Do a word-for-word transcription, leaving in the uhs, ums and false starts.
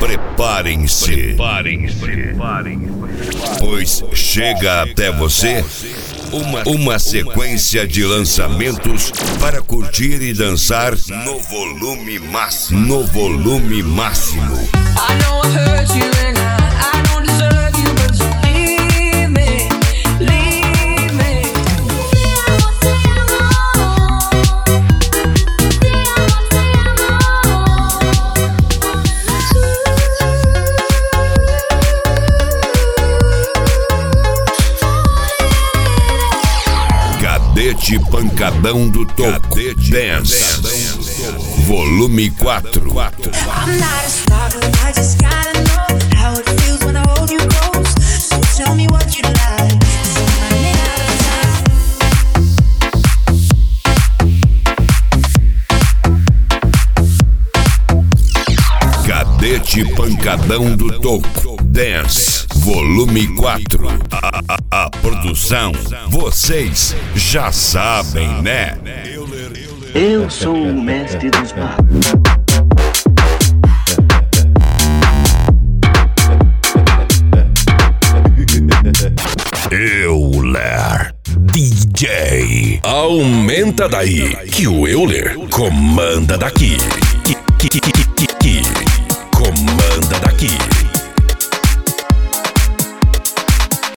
Preparem-se. Preparem-se. Pois chega até você uma, uma sequência de lançamentos para curtir e dançar no volume máximo. No volume máximo. I know I hurt you and I, I don't deserve you, but you leave me, leave me. Cadete Pancadão do Toco. Dance. Volume quatro. I'm not a stalker, I just gotta know how it feels when I hold you close. So tell me what you like, 'cause I'm running out of time. Cadete Pancadão do Toco. Dance. Volume quatro. A, a, a produção, vocês já sabem, né? Eu sou o mestre dos magos. Euler D J. Aumenta daí, que o Euler comanda daqui. Que, que, que, que, que, comanda daqui.